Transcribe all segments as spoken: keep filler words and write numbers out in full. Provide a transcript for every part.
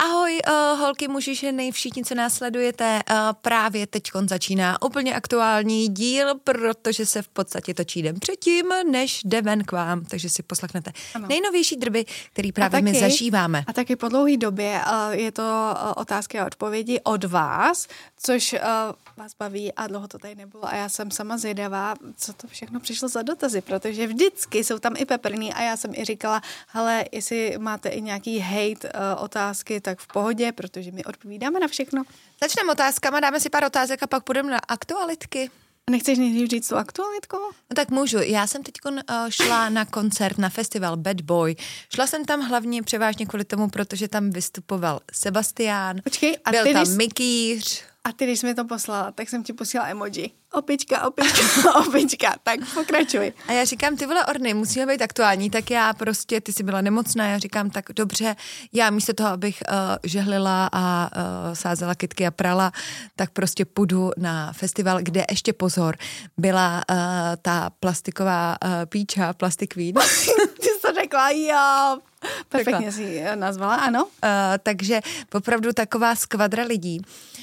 Ahoj, uh, holky, muži, ženy, všichni, co nás sledujete, uh, právě teďkon začíná úplně aktuální díl, protože se v podstatě točí den předtím, než jde ven k vám, takže si poslechnete ano. nejnovější drby, který právě taky, my zažíváme. A taky po dlouhé době uh, je to uh, otázky a odpovědi od vás, což uh, vás baví a dlouho to tady nebylo a já jsem sama zvědavá, co to všechno přišlo za dotazy, protože vždycky jsou tam i peprný a já jsem i říkala, hele, jestli máte i nějaký hate uh, otázky, tak v pohodě, protože my odpovídáme na všechno. Začneme otázkama, dáme si pár otázek a pak půjdeme na aktualitky. Nechceš nejdřív říct tu aktualitku? No tak můžu. Já jsem teď uh, šla na koncert, na festival Bad Boy. Šla jsem tam hlavně převážně kvůli tomu, protože tam vystupoval Sebastián. Počkej, a byl ty tam když... Mikýř. A ty, když jsi mi to poslala, tak jsem ti posílala emoji. Opička, opička, opička. Tak pokračuj. A já říkám, ty vole Orny, musíme být aktuální, tak já prostě, ty jsi byla nemocná, já říkám, tak dobře, já místo toho, abych uh, žehlila a uh, sázela kytky a prala, tak prostě půjdu na festival, kde ještě pozor, byla uh, ta plastiková uh, píča, Plastic Queen. Ty jsi to řekla, jo. Perfektně si ji nazvala, ano. Uh, takže opravdu taková skvadra lidí.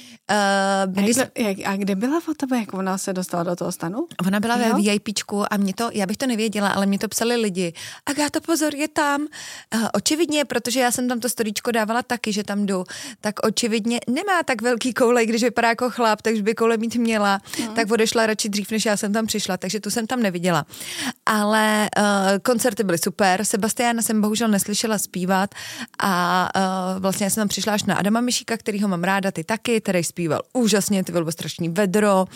Uh, jak, jsi... jak, a kde byla o tebe, jak ona se dostala do toho stanu? Ona byla jo? ve VIPčku a mě to, já bych to nevěděla, ale mě to psali lidi. Agáto, pozor, je tam. Uh, očividně, protože já jsem tam to storíčko dávala taky, že tam jdu, tak očividně nemá tak velký koule, když vypadá jako chlap, takže by koule mít měla, hmm. tak odešla radši dřív, než já jsem tam přišla, takže tu jsem tam neviděla. Ale uh, koncerty byly super, Sebastiána jsem bohužel neslyšela zpívat a uh, vlastně já jsem tam přišla až na Adama Mišíka, kterýho mám ráda, ty taky, který zpíval úžasně, ty bylo strašný vedro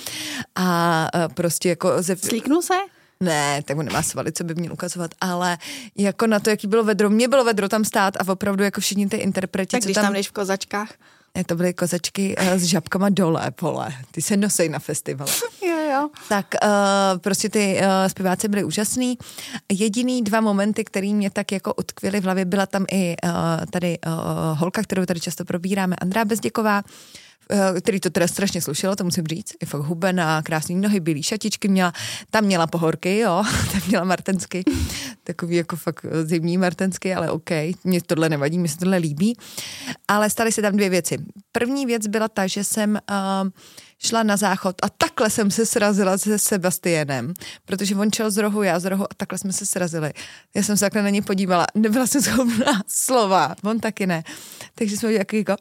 a prostě jako... Ze... Slíknul se? Ne, tak on nemá svaly, co by měl ukazovat, ale jako na to, jaký bylo vedro, mě bylo vedro tam stát a opravdu jako všichni ty interpreti, tak co když tam... tam jdeš v kozačkách. To byly kozačky s žabkama dole, pole. Ty se nosej na festivalu. Jo, jo. Tak uh, prostě ty uh, zpěváci byly úžasný. Jediný dva momenty, který mě tak jako utkvěly v hlavě, byla tam i uh, tady uh, holka, kterou tady často probíráme, Andrea Bezděková, který to teda strašně slušelo, to musím říct, je fakt hubená, krásný nohy, bílý šatičky měla, tam měla pohorky, jo, tam měla martensky, takový jako fakt zimní martensky, ale OK, mě tohle nevadí, mě se tohle líbí, ale staly se tam dvě věci. První věc byla ta, že jsem uh, šla na záchod a takhle jsem se srazila se Sebastianem, protože on šel z rohu, já z rohu a takhle jsme se srazili. Já jsem se takhle na něj podívala, nebyla jsem schopná slova, on taky ne, takže jsme jako jako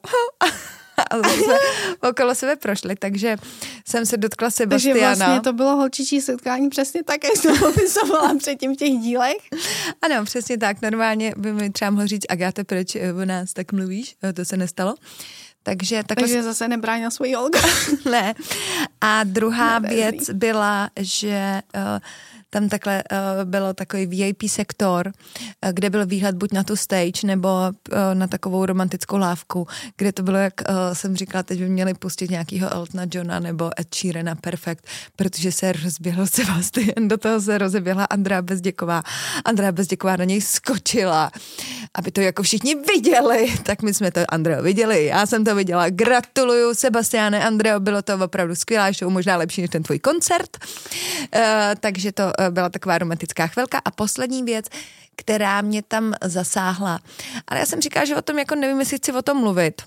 a jsme okolo sebe prošli, takže jsem se dotkla Sebastiana. Takže vlastně to bylo holčičí setkání přesně tak, jak jsem popisovala předtím v těch dílech. Ano, přesně tak. Normálně by mi třeba mohlo říct, Agáto, proč o nás tak mluvíš? To se nestalo. Takže, Takže zase nebránil svoji Olga. Ne. A druhá věc byla, že uh, tam takhle uh, bylo takový V I P sektor, uh, kde byl výhled buď na tu stage, nebo uh, na takovou romantickou lávku, kde to bylo, jak uh, jsem říkala, teď by měli pustit nějakýho Eltona Johna nebo Ed Sheerana, perfekt, protože se rozběhl Sebastian, do toho se rozeběhla Andrea Bezděková. Andrea Bezděková na něj skočila, aby to jako všichni viděli, tak my jsme to, Andreo, viděli, já jsem to viděla, gratuluju, Sebastiane, Andreo, bylo to opravdu skvělá show, možná lepší než ten tvůj koncert, uh, takže to byla taková romantická chvilka. A poslední věc, která mě tam zasáhla. Ale já jsem říkala, že o tom jako nevím, jestli chci o tom mluvit.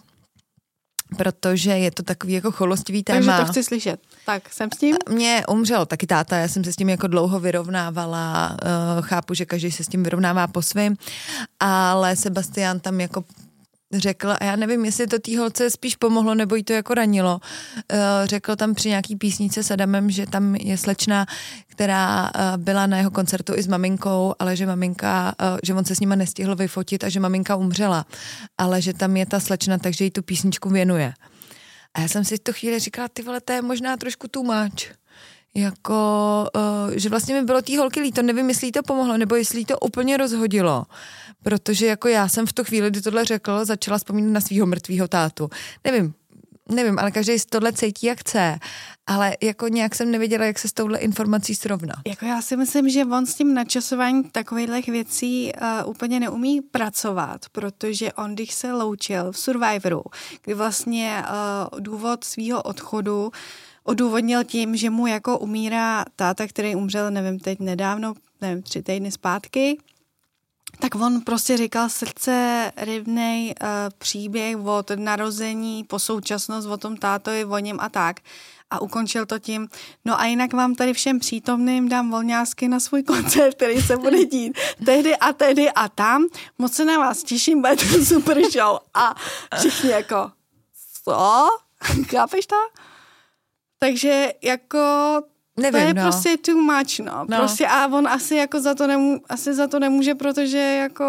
Protože je to takový jako choulostivý téma. Takže to chci slyšet. Tak, jsem s tím? Mně umřel taky táta, já jsem se s tím jako dlouho vyrovnávala. Chápu, že každý se s tím vyrovnává po svým, ale Sebastián tam jako řekl, a já nevím, jestli to té holce spíš pomohlo, nebo jí to jako ranilo. Řekl tam při nějaký písnice s Adamem, že tam je slečna, která byla na jeho koncertu i s maminkou, ale že maminka, že on se s nima nestihl vyfotit a že maminka umřela. Ale že tam je ta slečna, takže jí tu písničku věnuje. A já jsem si v tu chvíli říkala, ty vole, to je možná trošku too much. Jako, uh, že vlastně mi bylo té holky líto, nevím, jestli jí to pomohlo, nebo jestli jí to úplně rozhodilo. Protože jako já jsem v tu chvíli, kdy tohle řekl, začala vzpomínat na svýho mrtvýho tátu. Nevím, nevím, ale každý si tohle cítí, jak chce. Ale jako nějak jsem nevěděla, jak se s touhle informací srovná. Jako já si myslím, že on s tím načasováním takových věcí uh, úplně neumí pracovat, protože on, když se loučil v Survivoru, kdy vlastně uh, důvod svýho odchodu odůvodnil tím, že mu jako umírá táta, který umřel, nevím, teď nedávno, nevím, tři týdny zpátky, tak on prostě říkal srdce rybnej uh, příběh od narození po současnost o tom tátovi, o něm a tak. A ukončil to tím, no a jinak vám tady všem přítomným dám volňásky na svůj koncert, který se bude dít tehdy a tehdy a tam. Moc se na vás těším, bude to super show. A všichni jako, co? Chápeš to? Takže jako... Nevím, to je no. prostě too much, no. no. Prostě a on asi jako za to, nemů, asi za to nemůže, protože jako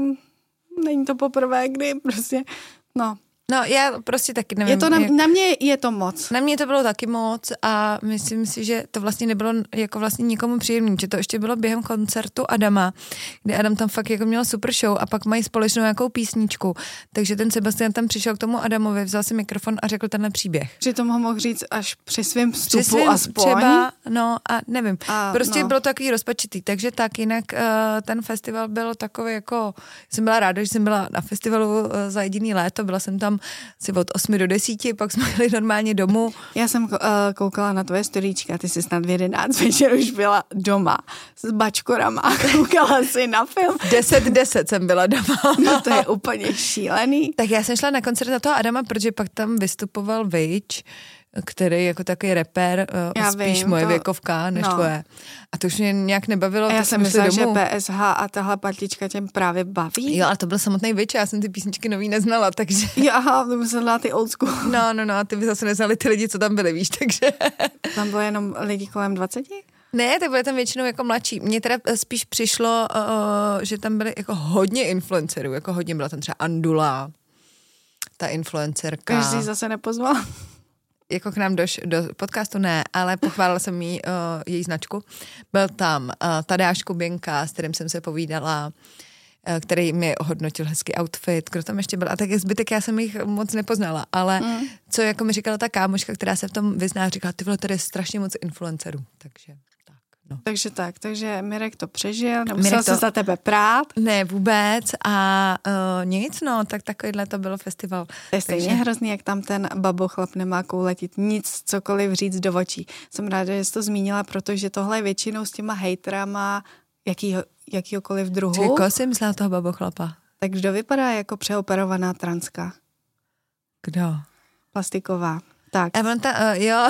není to poprvé, kdy prostě, no. No, já prostě taky nevím. Je to na, jak... na mě je to moc. Na mě to bylo taky moc a myslím si, že to vlastně nebylo jako vlastně nikomu příjemný, že to ještě bylo během koncertu Adama, kdy Adam tam fakt jako měl super show a pak mají společnou nějakou písničku, takže ten Sebastian tam přišel k tomu Adamovi, vzal si mikrofon a řekl tenhle příběh. Že to mohl říct až při svém vstupu při svým aspoň. Třeba, no a nevím, a, prostě no. bylo to takový rozpačitý, takže tak jinak uh, ten festival byl takový jako, jsem byla ráda, že jsem byla na festivalu uh, za jediný léto, byla jsem tam si od osmi do desíti, pak jsme jeli normálně domů. Já jsem uh, koukala na tvoje storíčka, ty jsi snad v jedenáct večer už byla doma s bačkorama a koukala si na film. deset deset jsem byla doma. No to je úplně šílený. Tak já jsem šla na koncert na toho Adama, protože pak tam vystupoval Vejč, který jako takový rapper, uh, spíš vím, moje to... věkovka než no. tvoje. A to už mě nějak nebavilo. A já jsem myslela, že P S H a tahle partička těm právě baví. Jo, ale to byl samotný Vejč, já jsem ty písničky nový neznala, takže... Jo, aha, to myslela ty old school. No, no, no, a ty by zase neznali ty lidi, co tam byli, víš, takže... Tam bylo jenom lidi kolem dvaceti? Ne, tak byly tam většinou jako mladší. Mně teda spíš přišlo, uh, že tam byly jako hodně influencerů, jako hodně byla tam třeba Andula, ta influencerka. Každý zase nepozval. Jako k nám do, do podcastu ne, ale pochválila jsem jí uh, její značku. Byl tam uh, Tadeáš Kuběnka, s kterým jsem se povídala, uh, který mi ohodnotil hezký outfit. Kdo tam ještě byl? A tak zbytek já jsem jich moc nepoznala, ale mm. co jako mi říkala ta kámoška, která se v tom vyzná, říkala, ty vole, tady je strašně moc influencerů. Takže tak, no. Takže tak, takže Mirek to přežil, nemusel se to... za tebe prát. Ne, vůbec a uh, nic, no, tak takovýhle to byl festival. To je stejně takže... hrozný, jak tam ten babochlap nemá kouletit nic, cokoliv říct do očí. Jsem ráda, že jsi to zmínila, protože tohle je většinou s těma hejtrama jakýho, jakýhokoliv druhu. Jako jsi myslela toho babochlapa? Tak kdo vypadá jako přeoperovaná transka? Kdo? Plastiková. Tak. A on, ta, uh, jo,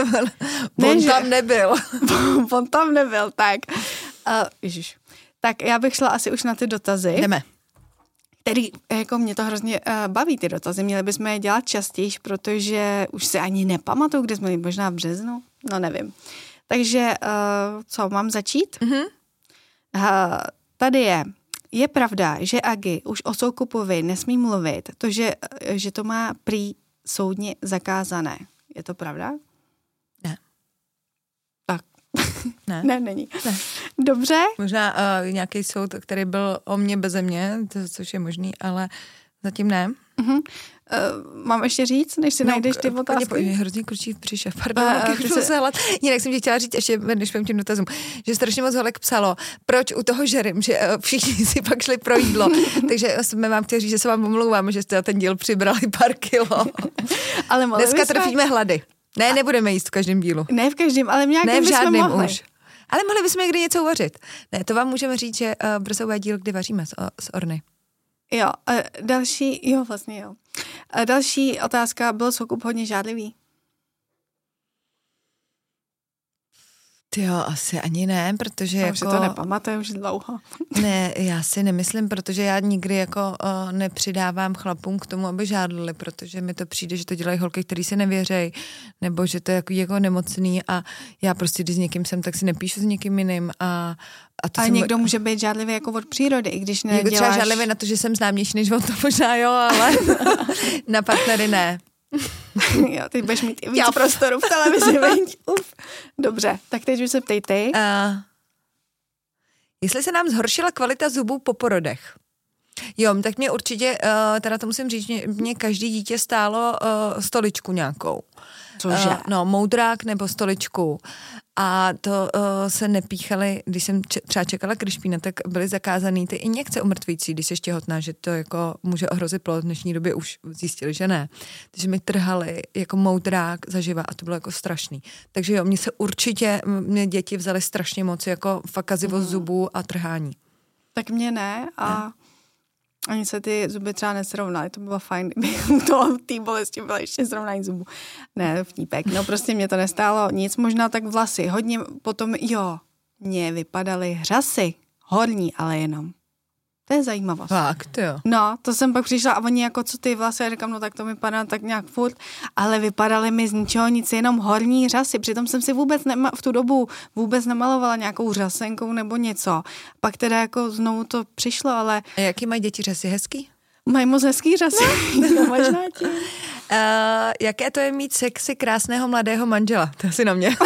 on ne, tam nebyl. on tam nebyl, tak. Uh, ježiš. Tak já bych šla asi už na ty dotazy. Jdeme. Který, jako mě to hrozně uh, baví ty dotazy. Měli bychom je dělat častěji, protože už si ani nepamatuju, kde jsme, možná v březnu, no nevím. Takže, uh, co, mám začít? Mhm. Uh, tady je. Je pravda, že Agi už o Soukupovi nesmí mluvit, to, že, že to má prý soudně zakázané. Je to pravda? Ne. Tak. Ne. ne, není. Ne. Dobře. Možná uh, nějaký soud, který byl o mě beze mě, to, což je možný, ale zatím ne. Uh-huh. Uh, mám ještě říct, než si no, najdeš ty otázky? Pojď, mě hrozně kručí v břiše. Pardon, uh, uh, se... se hlad. Jinak jsem ti chtěla říct, ještě než půjdem tím dotazům, že strašně moc holek psalo, proč u toho žerim, že uh, všichni si pak šli pro jídlo. Takže jsme vám chtěli říct, že se vám omlouváme, že jste na ten díl přibrali pár kilo. Ale dneska jsme... trpíme hlady. Ne, nebudeme jíst v každém dílu. Ne v každém, ale v nějakém ne v žádném mohli. Už. Ale mohli bychom někdy něco uvařit. Ne, to vám můžeme říct, že uh, brzo bude díl, kdy vaříme z, uh, z Orny. Jo, a další, jo, vlastně jo. A další otázka, byl Soukup hodně žádlivý? Jo, asi ani ne, protože já jako... už si to nepamatuju už dlouho. Ne, já si nemyslím, protože já nikdy jako uh, nepřidávám chlapům k tomu, aby žádlili, protože mi to přijde, že to dělají holky, který si nevěřejí, nebo že to je jako, jako nemocný a já prostě, když s někým jsem, tak si nepíšu s někým jiným a A, to a jsem... někdo může být žádlivý jako od přírody, i když neděláš... Někdo třeba žádlivý na to, že jsem známější než on, to možná jo, ale na partnery ne. Jo, ty budeš mít i víc já. prostoru v televizi, veď? Uf. Dobře, tak teď už se ptej ty. Uh, jestli se nám zhoršila kvalita zubů po porodech? Jo, tak mě určitě, uh, teda to musím říct, mě, mě každý dítě stálo uh, stoličku nějakou. Cože? Uh, no, moudrák nebo stoličku. A to uh, se nepíchaly, když jsem če- třeba čekala Krišpína, tak byly zakázaný ty injekce umrtvující, když jsi těhotná, že to jako může ohrozit plod. V dnešní době už zjistili, že ne. Takže mi trhali jako moudrák zaživa a to bylo jako strašný. Takže jo, mě se určitě, mě děti vzaly strašně moc jako fakt kazivost mm. zubů a trhání. Tak mě ne a ne. Ani se ty zuby třeba nesrovnaly, to bylo fajn, kdyby u toho té bolesti bylo ještě srovnání zubů. Ne, vtípek, no prostě mě to nestálo nic, možná tak vlasy, hodně potom, jo, mě vypadaly hřasy, horní, ale jenom. To je zajímavost. Fakt, jo. No, to jsem pak přišla a oni jako, co ty vlasy, já říkám, no tak to mi padá tak nějak furt, ale vypadaly mi z ničeho nic, jenom horní řasy, přitom jsem si vůbec nema, v tu dobu vůbec nemalovala nějakou řasenkou nebo něco. Pak teda jako znovu to přišlo, ale... A jaký mají děti řasy? Hezký? Mají moc hezký řasy. No, možná tím. Uh, jaké to je mít sexy krásného mladého manžela? To asi na mě.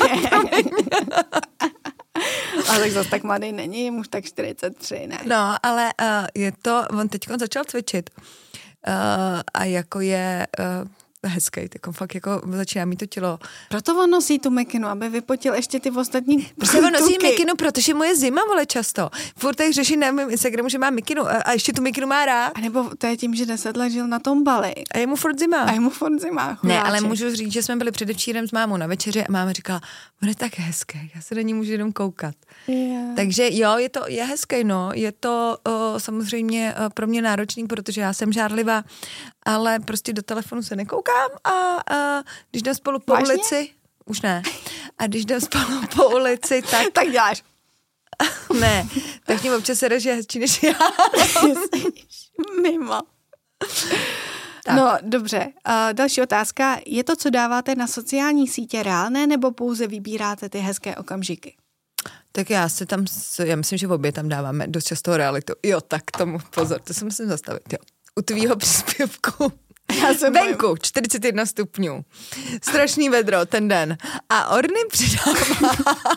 Ale tak zase tak mladý není, už tak čtyřicet tři, ne? No, ale uh, je to, on teď začal cvičit uh, a jako je uh, hezký, tak on fakt jako začíná mít to tělo. Proto on nosí tu mikinu, aby vypotil ještě ty ostatní Prostě on nosí mikinu, protože mu je zima, vole, často. Furt tady řeší na mém Instagramu, že má mikinu a, a ještě tu mikinu má rád. A nebo to je tím, že deset let žil na tom Bali. A je mu furt zima. A je mu furt zima. Chudáček. Ne, ale můžu říct, že jsme byli předevčírem s mámou na večeři a máma říkala, on je tak hezký, já se na ní můžu jenom koukat. Yeah. Takže jo, je to je hezký, no, je to o, samozřejmě o, pro mě náročný, protože já jsem žárlivá, ale prostě do telefonu se nekoukám a, a když jdem spolu po Vážně? ulici, už ne, a když jdem spolu po ulici, tak... tak děláš. Ne, tak tím občas se že je hezčí než já. Mimo. Tak. No, dobře. Uh, další otázka. Je to, co dáváte na sociální sítě, reálné, nebo pouze vybíráte ty hezké okamžiky? Tak já se tam, já myslím, že v obě tam dáváme dost často realitu. Jo, tak tomu pozor, to se musím zastavit, jo. U tvýho příspěvku. Já se venku, bojím. čtyřicet jedna stupňů. Strašný vedro ten den. A Orny přidává,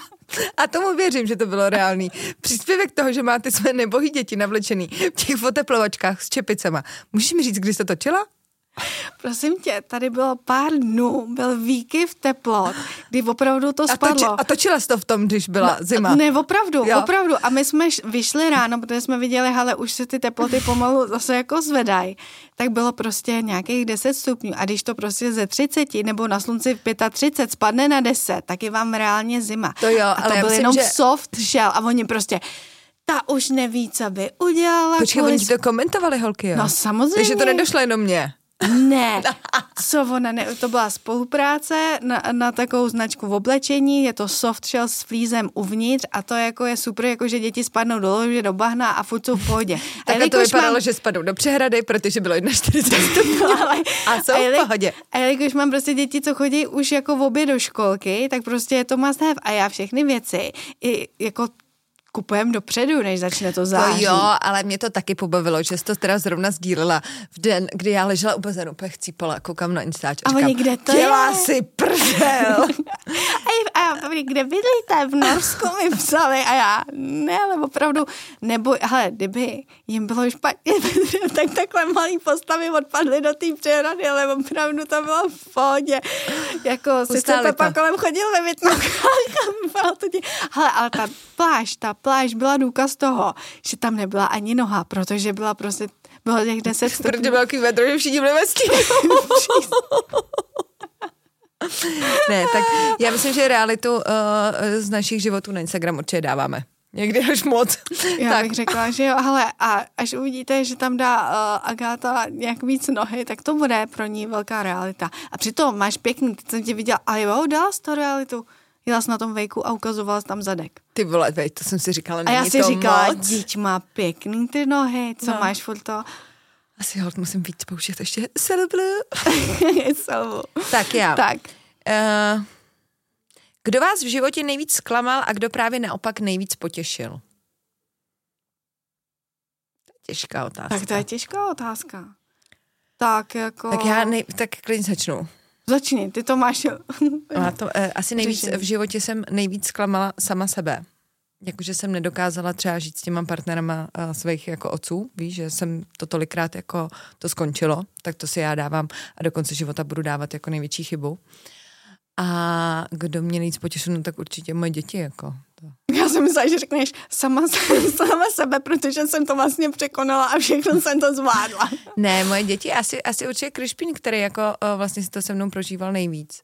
a tomu věřím, že to bylo reálný, příspěvek toho, že máte své nebohý děti navlečený v těch oteplovačkách s čepicema. Můžeš mi říct, kdy jsi to točila? Prosím tě, tady bylo pár dnů, byl výkyv teplot, kdy opravdu to spadlo. A, toči, a točila jsi to v tom, když byla no, zima? Ne, opravdu, jo. opravdu. A my jsme vyšli ráno, protože jsme viděli, hele, už se ty teploty pomalu zase jako zvedají. Tak bylo prostě nějakých deset stupňů. A když to prostě ze třiceti nebo na slunci třicet pět spadne na deset, tak je vám reálně zima. To jo, a ale to já byl myslím, jenom že... soft shell a oni prostě... Ta už neví, co by udělala. Počkej, kvůli... oni to komentovali, holky, jo? No samozřejmě. Takže to nedošlo jenom mě. Ne, co ona, ne, to byla spolupráce na, na takovou značku v oblečení, je to soft shell s flízem uvnitř a to jako je super, jako že děti spadnou dolů, že do bahna a furt jsou v pohodě. Tak a to vypadalo, mám... že spadnou do přehrady, protože bylo čtyřicet jedna stupňů a jsou v pohodě. A jelikož mám prostě děti, co chodí už jako v obě do školky, tak prostě je to must have a já všechny věci i jako kupujem dopředu, než začne to září. To jo, ale mě to taky pobavilo, že jsi to teda zrovna sdílela v den, kdy já ležela u bazénu, úplně chcípala, koukám na Instač a, a říkám, kde to dělá je? si prdel. a, a, a kde bydlíte? V Norsku mi psali a já, ne, ale opravdu, nebo, hele, kdyby jim bylo špatně, tak takhle malý postavy odpadly do té přehrady, ale opravdu to bylo v pohodě. Jako sice Pepa kolem chodil ve Vitnokách, hele, ale ta pláž, ta pláž byla důkaz toho, že tam nebyla ani noha, protože byla prostě, bylo těch deset stupňů. Protože byl takový vedro, že všichni byli ve stínu. Ne, tak já myslím, že realitu uh, z našich životů na Instagram určitě dáváme. Někdy až moc. Já tak. bych řekla, že jo, ale a až uvidíte, že tam dá uh, Agáta nějak víc nohy, tak to bude pro ní velká realita. A přitom máš pěkný, teď jsem tě viděla, ale jo, dala jsi to realitu. Jela jsi na tom vejku a ukazovala jsi tam zadek. Ty vole, vej, to jsem si říkala, není to moc. A já si říkala, moc. Díť má pěkný ty nohy, co no. máš furt to? Asi holt musím víc použít ještě Celeblu. Celeblu. Tak já. Tak. Uh, kdo vás v životě nejvíc zklamal a kdo právě naopak nejvíc potěšil? To je těžká otázka. Tak to je těžká otázka. Tak jako... Tak já nej, tak klidně začnu. Začni, ty to máš. A to, eh, asi nejvíc v životě jsem nejvíc zklamala sama sebe. Jakože jsem nedokázala třeba žít s těma partnerama uh, svých jako otců, víš, že jsem to tolikrát jako to skončilo, tak to si já dávám a do konce života budu dávat jako největší chybu. A kdo mě nejvíc potěšil, no tak určitě moje děti, jako. To. Já jsem myslela, že řekneš sama, sama sebe, protože jsem to vlastně překonala a všechno jsem to zvládla. Ne, moje děti, asi, asi určitě Krišpín, který jako uh, vlastně si to se mnou prožíval nejvíc.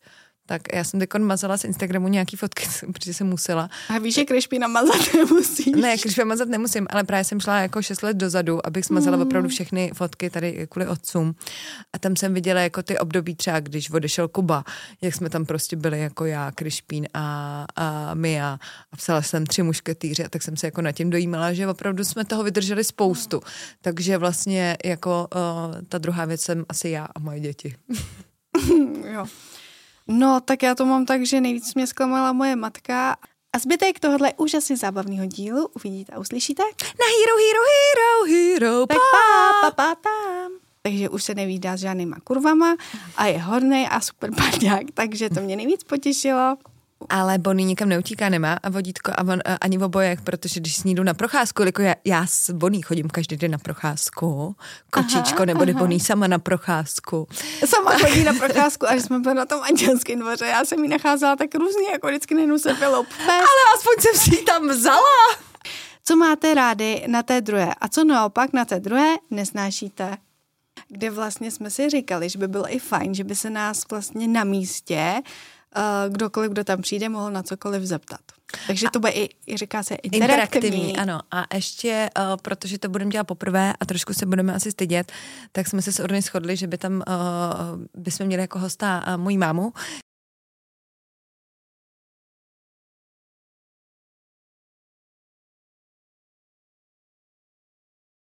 tak já jsem teď mazala z Instagramu nějaký fotky, protože jsem musela. A víš, že Krišpína mazat nemusíš. Ne, Krišpína mazat nemusím, ale právě jsem šla jako šest let dozadu, abych smazala mm. opravdu všechny fotky tady kvůli otcům. A tam jsem viděla jako ty období třeba, když odešel Kuba, jak jsme tam prostě byli jako já, Krišpín a, a Mia a psala jsem Tři mušketýři a tak jsem se jako nad tím dojímala, že opravdu jsme toho vydrželi spoustu. Takže vlastně jako uh, ta druhá věc jsem asi já a moje děti. Jo. No, tak já to mám tak, že nejvíc mě zklamala moje matka. A zbytek tohohle úžasně zábavného dílu uvidíte a uslyšíte na Hero, Hero, Hero, Hero, pa, pa, pa, tam. Takže už se nevídá s žádnýma kurvama a je hodnej a super parťák, takže to mě nejvíc potěšilo. Ale Bonnie nikam neutíká, nemá a vodítko a on, ani v obojek, protože když s ní jdu na procházku, jako já, já s Bonnie chodím každý den na procházku, kočičko, aha, nebo jde Bonnie sama na procházku. Sama chodí na procházku, až jsme byli na tom Andělském dvoře, já jsem ji nacházela tak různě, jako vždycky nejdu se piloup. Ale aspoň jsem si ji tam vzala. Co máte rádi na té druhé a co naopak na té druhé nesnášíte? Kde vlastně jsme si říkali, že by bylo i fajn, že by se nás vlastně na místě kdokoliv, kdo tam přijde, mohl na cokoliv zeptat. Takže to bude i, i říká se, interaktivní. interaktivní. Ano. A ještě, uh, protože to budeme dělat poprvé a trošku se budeme asi stydět, tak jsme se s Orny shodli, že by tam uh, bychom měli jako hosta uh, mojí mámu,